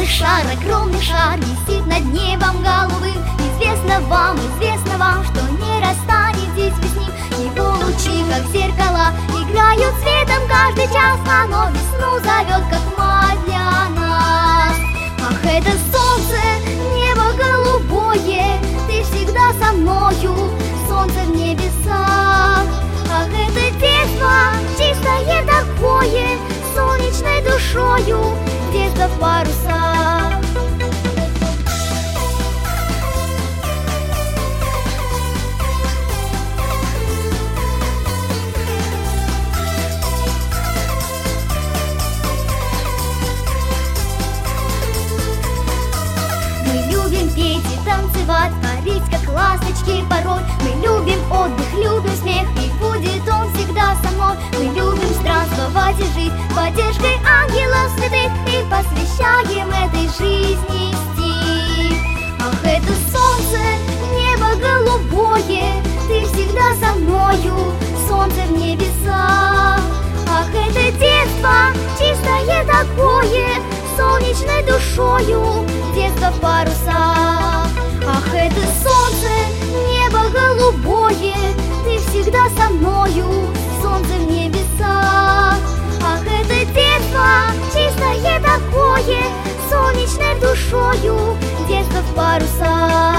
огромный шар висит над небом голубым. Известно вам, что не расстанетесь вы с ним. Его лучи, как зеркала, играют светом каждый час. Оно весну зовет, как мать для нас. Ах, это солнце, небо голубое, ты всегда со мною, солнце в небесах. Ах, это детство, чистое такое, солнечной душою, детство в парусах. Мы любим петь и танцевать, парить, как ласточки порой. Мы любим отдых, любим смех, и будет он всегда со мной. Мы любим странствовать и жить поддержкой ангелов святых, и посвящаем этой жизни стих. Ах, это солнце, небо голубое, ты всегда со мною, солнце в небесах. Ах, это детство, чистое такое, солнечной душою, детство в парусах. Ах, это солнце, небо голубое, ты всегда со мною, солнце в небесах. Ах, это детство, чистое такое, солнечной душою, детство в парусах.